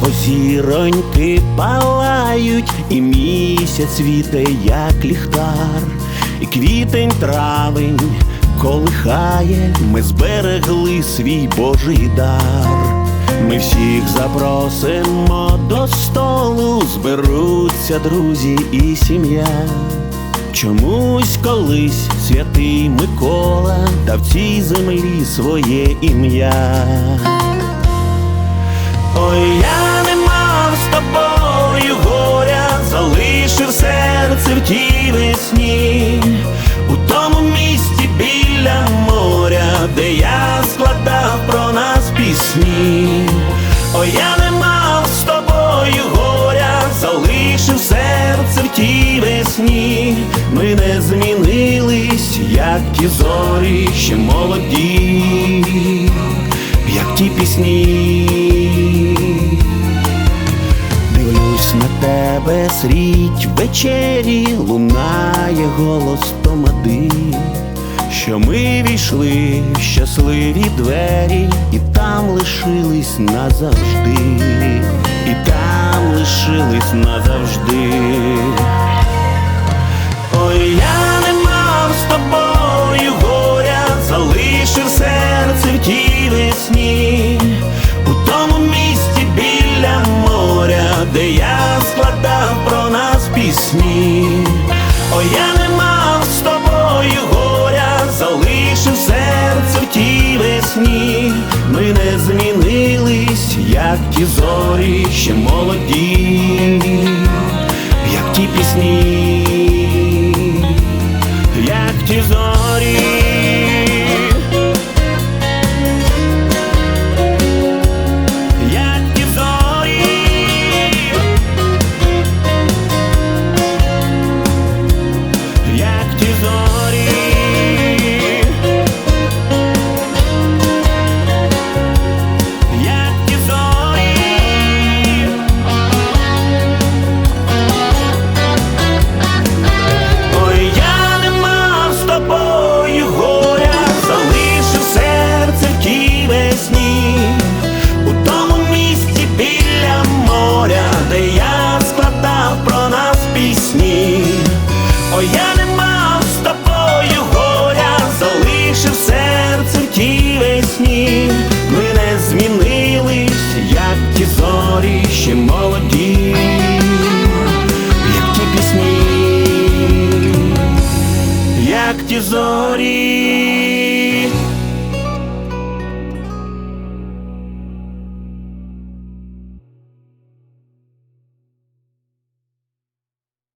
зіроньки палають, і місяць світе, як ліхтар, і квітень, травень колихає, ми зберегли свій Божий дар. Ми всіх запросимо до столу, зберуться друзі і сім'я. Чомусь колись святий Микола дав цій землі своє ім'я. Ой, я не мав з тобою горя, залишив серце в тій весні, у тому місті біля моря, де я складав про нас пісні. Ой, я не мав з тобою горя, залишив серце в тій весні. Ми не змінились, як ті зорі, ще молоді, як ті пісні. Дивлюсь на тебе срідь вечері, лунає голос томади, що ми війшли в щасливі двері, і там лишились назавжди, і там лишились назавжди. Ой, я не мав з тобою горя, залишив серце в тій весні, у тому місті біля моря, де я складав про нас пісні. Ой, я не мав з тобою горя, залишив серце в тій весні. Ми не змінились, як ті зорі, ще молоді, як ті пісні, як ті зорі. Ой, я не мав з тобою горя, залишив серце в тій весні. Ми не змінились, як ті зорі, ще молоді, як ті пісні, як ті зорі.